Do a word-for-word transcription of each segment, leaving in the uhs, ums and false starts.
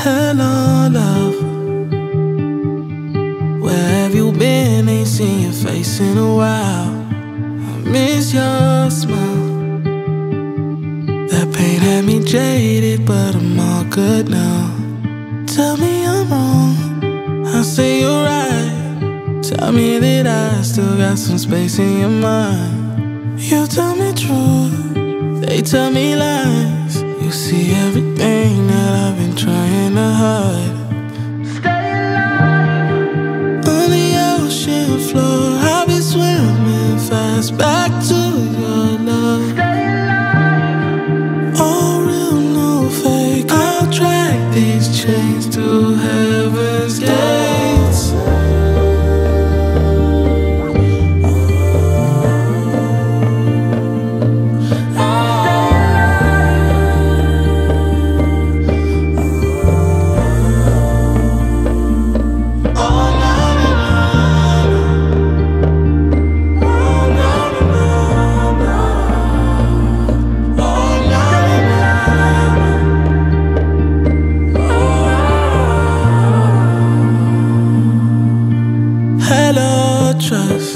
Hello, love. Where have you been? Ain't seen your face in a while. I miss your smile. That pain had me jaded, but I'm all good now. Tell me I'm wrong, I say you're right. Tell me that I still got some space in your mind. You tell me truth, they tell me lies. You see everything that I've been trying to hide. Stay alive. On the ocean floor, I'll be swimming fast back to your love. Stay alive. All real, no fake. I'll track these chains to heaven's gates. Hello, trust.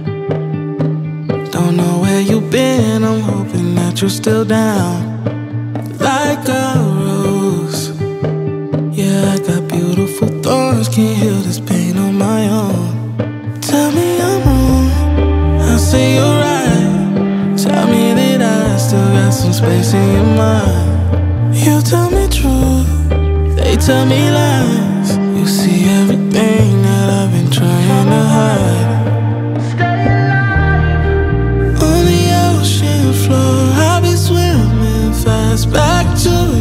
Don't know where you've been, I'm hoping that you're still down. Like a rose. Yeah, I got beautiful thorns, can't heal this pain on my own. Tell me I'm wrong, I say you're right. Tell me that I still got some space in your mind. You tell me truth, they tell me lies. You see everything that I've been trying to hide. Stay alive. On the ocean floor, I'll be swimming fast back to